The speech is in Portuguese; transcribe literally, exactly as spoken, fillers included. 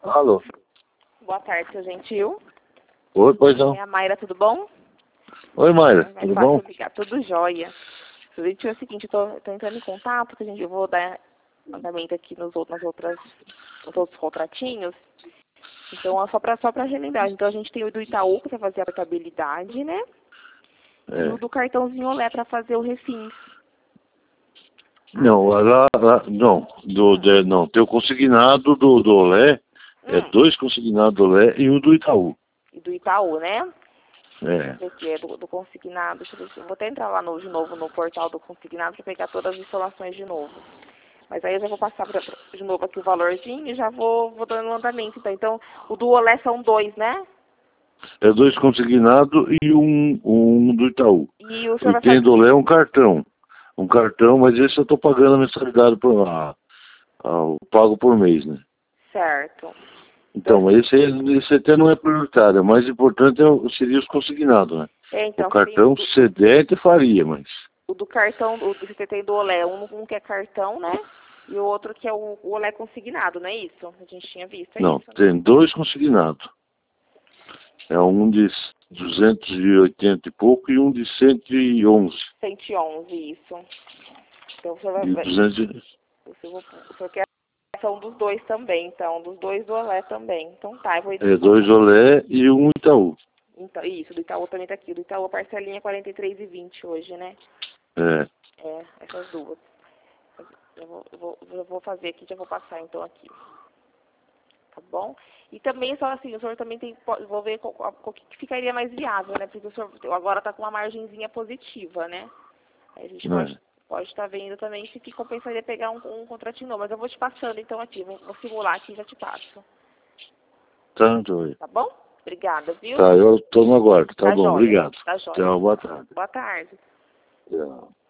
Alô? Boa tarde, seu Gentil. Oi, pois não. É a Mayra, tudo bom? Oi, Mayra, Mais tudo fácil bom? ficar tudo jóia. Seu Gentil, é o seguinte, eu tô, tô entrando em contato, que a gente, eu vou dar andamento aqui nos, outros- nas outras, nos outros contratinhos. Então, é só pra, só pra relembrar. Então, a gente tem o do Itaú pra fazer a portabilidade, né? E o É. do cartãozinho Olé pra fazer o refins. Não, lá, lá, não, do, de, não, tem o consignado do, do Olé, é Hum, dois consignados do Olé e um do Itaú. e do Itaú, né? É, Esse aqui é do, do consignado. Deixa eu ver se eu vou até entrar lá no, de novo no portal do consignado para pegar todas as informações de novo. Mas aí eu já vou passar pra, pra- de novo aqui o valorzinho e já vou, vou dando um andamento. Então, então, o do Olé são dois, né? é dois consignados e um, um do Itaú. E o senhor E vai tem fazer... do Olé um cartão. Um cartão, mas esse eu tô pagando a mensalidade por a, a, o pago por mês, né? Certo. Então, Então, esse, esse até não é prioritário. O mais importante é, o- seria os consignados, né? é, O então, que tem o cartão do, sedente faria, mas... o do cartão, o do você tem do Olé, um, um que é cartão, né? E o outro que é o, o Olé consignado, não é isso? A gente tinha visto, é Não, isso, né? tem dois consignados. É um de duzentos e oitenta e pouco e um de cento e onze. cento e onze, isso. Então, o senhor vai... De vai- duzentos e- o senhor, o senhor quer são dos dois também, então, dos dois do Olé também. Então tá, eu vou é, dois Olé e um Itaú. então, isso, do Itaú também tá aqui. Do Itaú a parcelinha é quarenta e três e vinte hoje, né? É, É, essas duas. Eu vou, eu vou, eu vou fazer aqui, já vou passar então aqui. Tá bom? E também, só assim, o senhor também tem, po- vou ver qual, qual, qual que ficaria mais viável, né? Porque o senhor agora tá com uma margenzinha positiva, né? Aí a gente pode é. pode estar vendo também se que compensaria pegar um, um contratinho novo. Mas eu vou te passando então aqui, vou, vou simular aqui e já te passo. Tanto aí. Tá bom? Obrigada, viu? Tá, eu tô no aguardo. Tá Tá bom, jóia. obrigado. Tá jóia. Tchau, boa tarde. Boa tarde. Tchau.